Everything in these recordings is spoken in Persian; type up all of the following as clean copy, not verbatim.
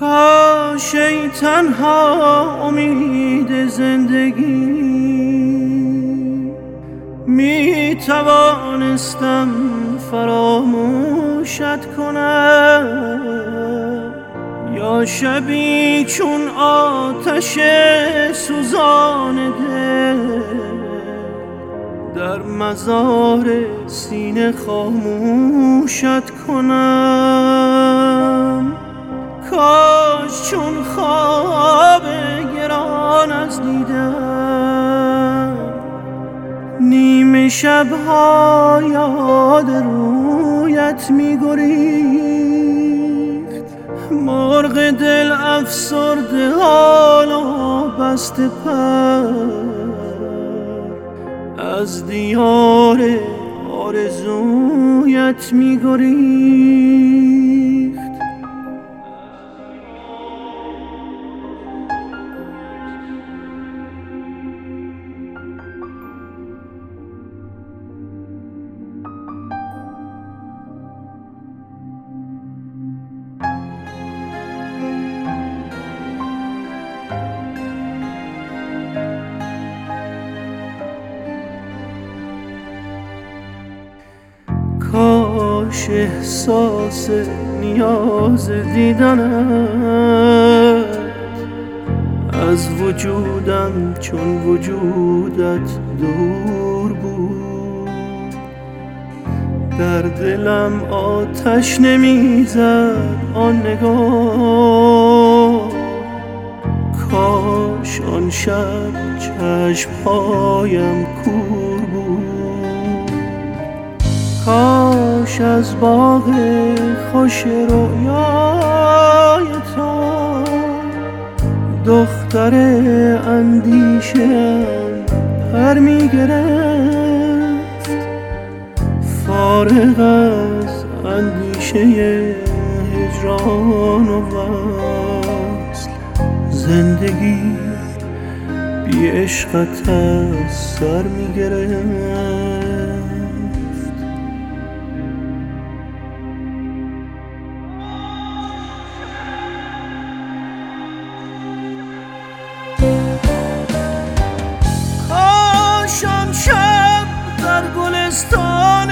کاش ای تنها امید زندگی می توانستم فراموشت کنم، یا شبی چون آتش سوزان دل در مزار سینه خاموشت کنم. کاش چون خواب گران از دیدم نیمه شبها یاد رویت می گریخت. مرغ دل افسرده حالا بسته پر از دیار آرزویت می گریخت. کاش احساس نیاز دیدنت از وجودم چون وجودت دور بود. در دلم آتش نمیزد آن نگاه، کاش آن شب چشمهایم کور بود. کاش از باغ خوش رویای تو دختر اندیشه‌ام پر می گرفت. فارغ از اندیشه هجران و وصل، زندگی بی عشقت از سر می گرفت. کاش آن شب در گلستان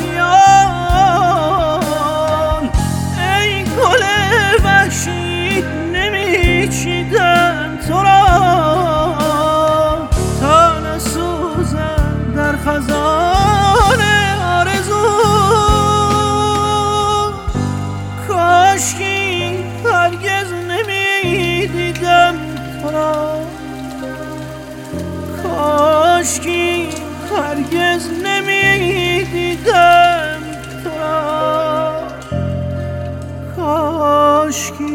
خیال ای گل وحشی نمیچیدم تو را تا نسوزم در خزان آرزو. کاشکی هرگز نمیدیدم تو را، کاشکی هرگز نمیدیدم تو را، کاشکی